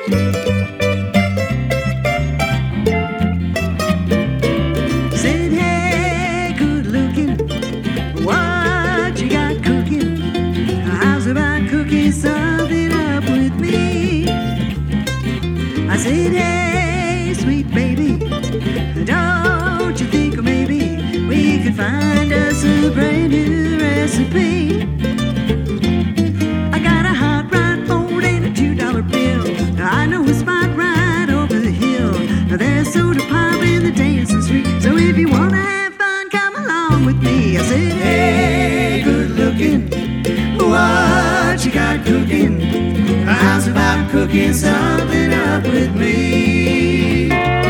Said, hey, good looking, what you got cooking? How's about cooking something up with me? I said, hey, sweet baby, don't you think maybe we could find us a brand new recipe? I got a hot rod old and a $2 bill. I know a spot right over the hill. There's soda pop in the dancing street. So if you wanna have fun, come along with me. I said, hey, good looking, what you got cooking? How's about cooking something up with me?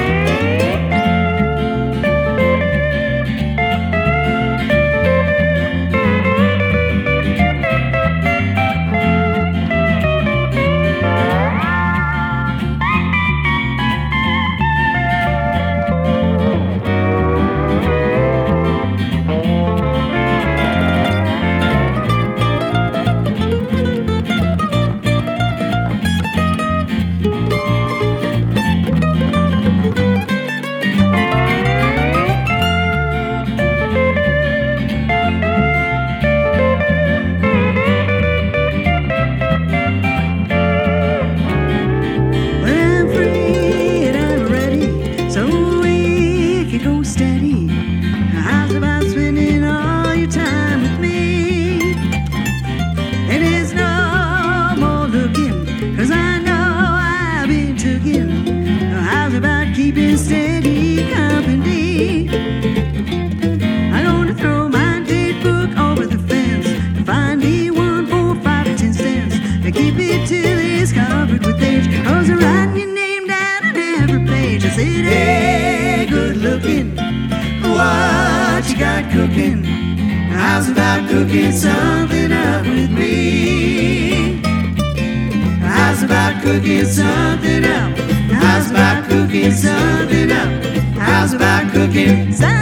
Go steady. How's about spending all your time with me? And there's no more looking, 'cause I know I've been tookin'. How's about keeping steady company? I'm gonna throw my date book over the fence to find me 1 for 5 or 10 cents to keep it till it's covered with age. 'Cause I'm writing your name down on every page. I said, hey, good looking, what you got cooking? How's about cooking something up with me? How's about cooking something up? How's about cooking something up? How's about cooking something